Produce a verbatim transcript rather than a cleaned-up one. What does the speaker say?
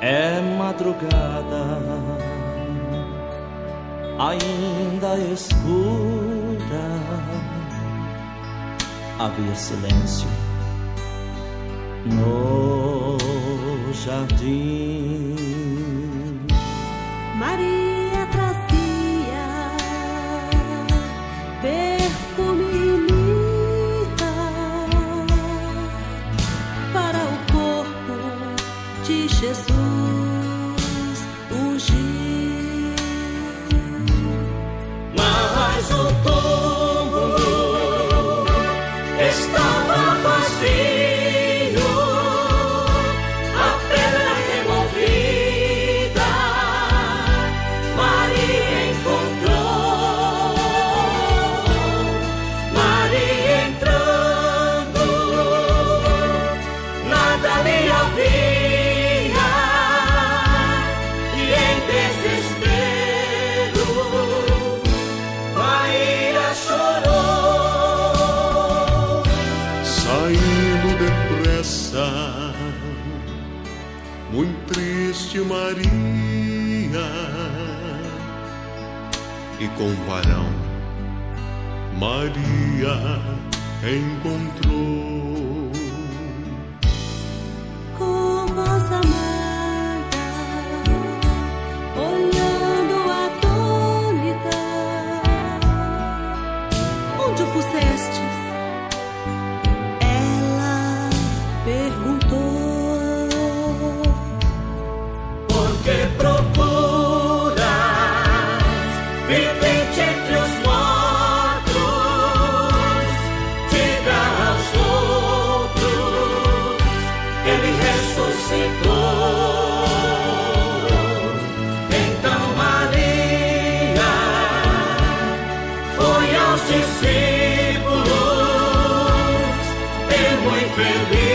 É madrugada, ainda escura, havia silêncio no jardim. Maria trazia perfume e mirra para o corpo de Jesus ungir. Mas o túmulo estava vazio, a pedra removida, Maria encontrou. Maria entrando, nada lhe havia, e em desespero Maria chorou. Saindo depressa, muito triste Maria, e com um varão Maria encontrou. Com voz amada, olhando atônita, onde o pusestes? Ela perguntou. Porque procuras vivente entre os mortos, diga aos outros, ele ressuscitou. Então Maria foi aos discípulos, e muito feliz